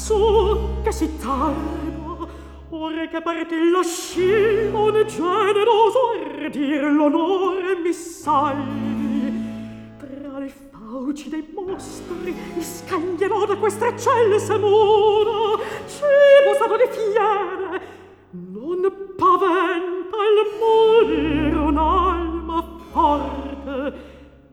su, che si tarda, ora che parti la scimone generoso ardir l'onore mi salvi. Tra le fauci dei mostri mi scaglierò da questa eccelse mura, cibo stato di fiere, non paventa il morire un'alma forte.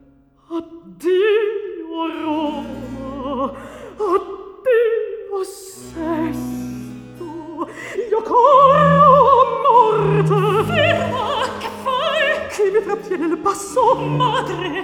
Addio Roma, addio Sesto, io corro a morte. Ferma, che fai? Chi mi trattiene il passo? Madre,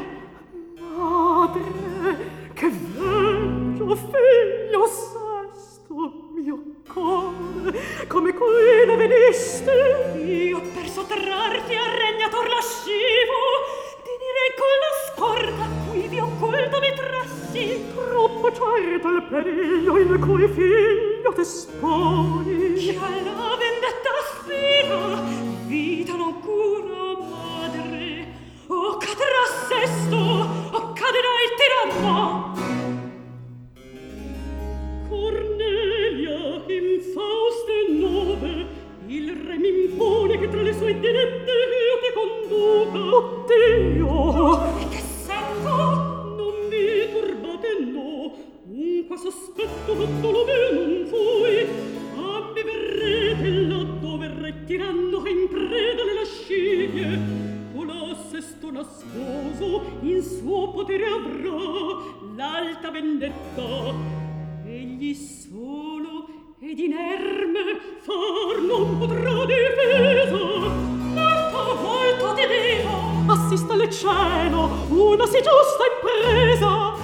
che veggio, figlio Sesto, mio cuore, come qui ne venisti? io per sottrarti al regnator lascivo, ti direi con la scorta qui vi occulto mi trassi. Troppo certo il periglio in cui figlio t'esponi. Chi alla vendetta aspira, vita non cura, madre. O cadrà Sesto, o caderà il tiranno. Cornelia, infauste nove, il re m'impone che tra le sue dirette io ti conduca. Oddio! E che sento? Non mi turbate, no. Un sospetto tutto lo me non fui. A mi verrete laddove il re tiranno che in preda le lascivie. Colà Sesto nascoso in suo potere avrà l'alta vendetta. Egli solo ed inerme far non potrà difesa. Molto ti dico, Assista le cielo una sì giusta impresa.